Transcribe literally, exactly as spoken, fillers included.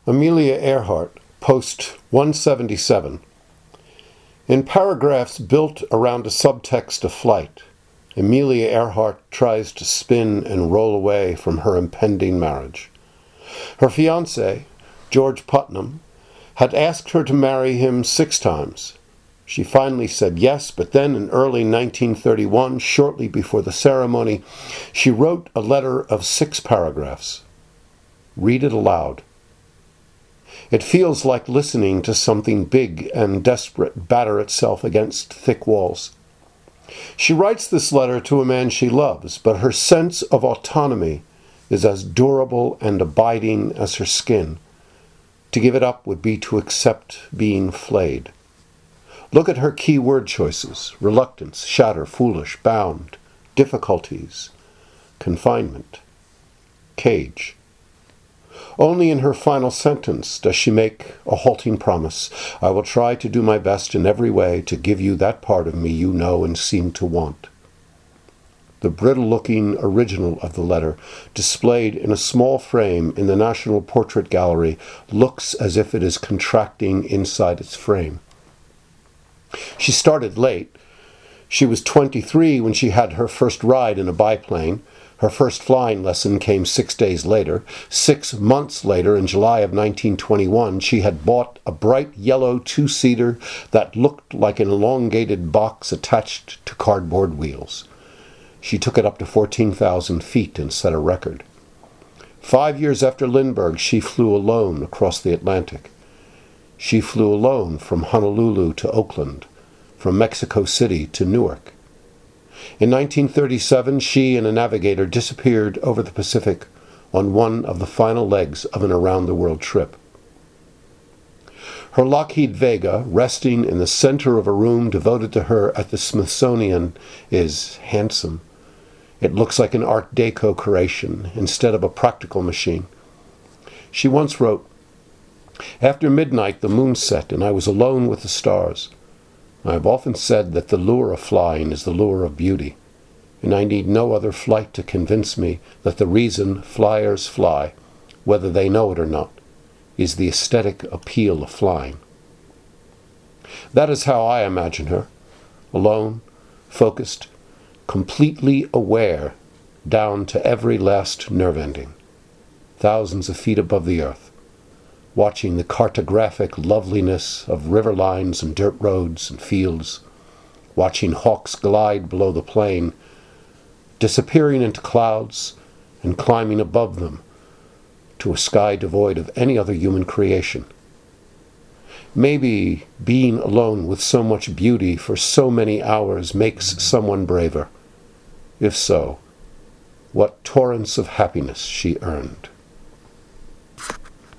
Amelia Earhart, post one seventy-seven. In paragraphs built around a subtext of flight, Amelia Earhart tries to spin and roll away from her impending marriage. Her fiancé, George Putnam, had asked her to marry him six times. She finally said yes, but then in early nineteen thirty-one, shortly before the ceremony, she wrote a letter of six paragraphs. Read it aloud. It feels like listening to something big and desperate batter itself against thick walls. She writes this letter to a man she loves, but her sense of autonomy is as durable and abiding as her skin. To give it up would be to accept being flayed. Look at her key word choices: reluctance, shatter, foolish, bound, difficulties, confinement, cage. Only in her final sentence does she make a halting promise: I will try to do my best in every way to give you that part of me you know and seem to want. The brittle-looking original of the letter, displayed in a small frame in the National Portrait Gallery, looks as if it is contracting inside its frame. She started late. She was twenty-three when she had her first ride in a biplane. Her first flying lesson came six days later. Six months later, in July of nineteen twenty-one, she had bought a bright yellow two-seater that looked like an elongated box attached to cardboard wheels. She took it up to fourteen thousand feet and set a record. Five years after Lindbergh, she flew alone across the Atlantic. She flew alone from Honolulu to Oakland, from Mexico City to Newark. In nineteen thirty-seven, she and a navigator disappeared over the Pacific on one of the final legs of an around-the-world trip. Her Lockheed Vega, resting in the center of a room devoted to her at the Smithsonian, is handsome. It looks like an Art Deco creation instead of a practical machine. She once wrote, "After midnight the moon set and I was alone with the stars. I have often said that the lure of flying is the lure of beauty, and I need no other flight to convince me that the reason flyers fly, whether they know it or not, is the aesthetic appeal of flying." That is how I imagine her, alone, focused, completely aware, down to every last nerve ending, thousands of feet above the earth, watching the cartographic loveliness of river lines and dirt roads and fields, watching hawks glide below the plain, disappearing into clouds and climbing above them to a sky devoid of any other human creation. Maybe being alone with so much beauty for so many hours makes someone braver. If so, what torrents of happiness she earned.